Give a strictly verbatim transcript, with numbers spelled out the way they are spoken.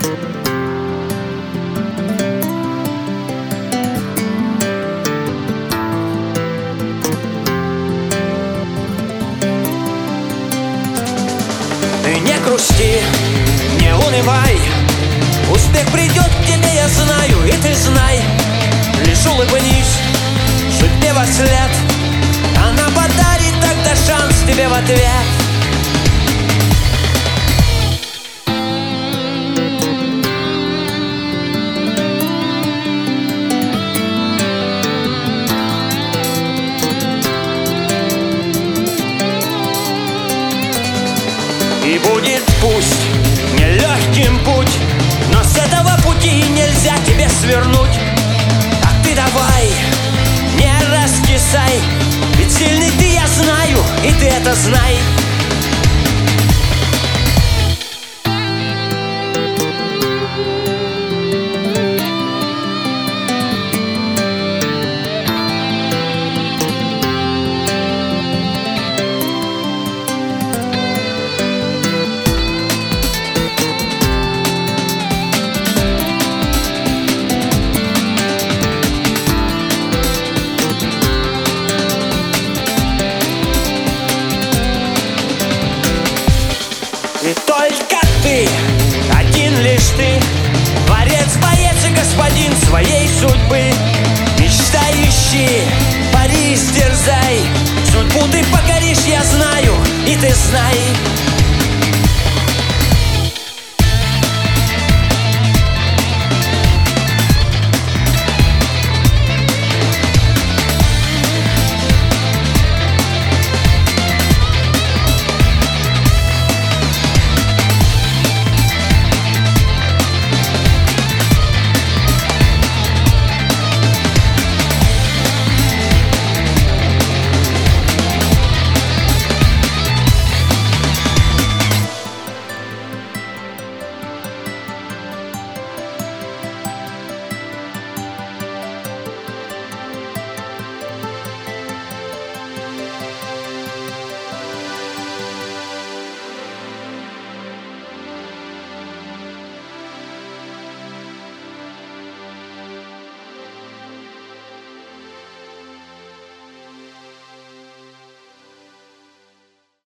Ты не грусти, не унывай, успех придет к тебе, я знаю, и ты знай. Лишь улыбнись судьбе во след, она подарит тогда шанс тебе в ответ. И будет пусть нелегким путь, но с этого пути нельзя тебе свернуть. А ты давай, не раскисай, ведь сильный ты, я знаю, и ты это знай. И только ты, один лишь ты, творец, боец и господин своей судьбы. Мечтающий, пари, стерзай, судьбу ты покоришь, я знаю, и ты знай.